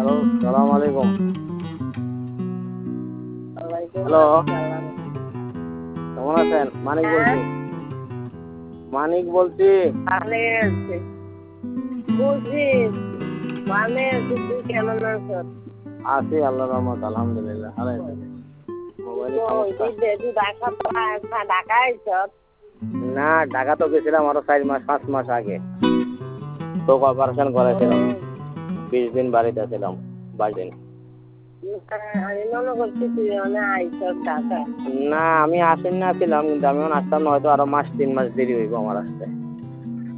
Hello, সালাম আলাইকুম। Hello, কেমন আছেন? মানিক বলছি। মানিক বলছি। ভালো আছে বুঝি, ভালো আছি। তুই কেমন আছো? আছি আল্লাহর রহমত, আলহামদুলিল্লাহ। ঢাকা আইছ? না, ঢাকা তো গেছিলাম আরো 4-5 মাস আগে। তো অপারেশন করেছিলাম, 20 দিন বাড়িতে ছিলাম, 22 দিন। আমি মনে করছি তুই আইছ ঢাকা। না, আমি আসেন না ছিলাম, কিন্তু আমি আসতাম না, হয়তো আরো 3 মাস দেরি হইব আমার আসতে।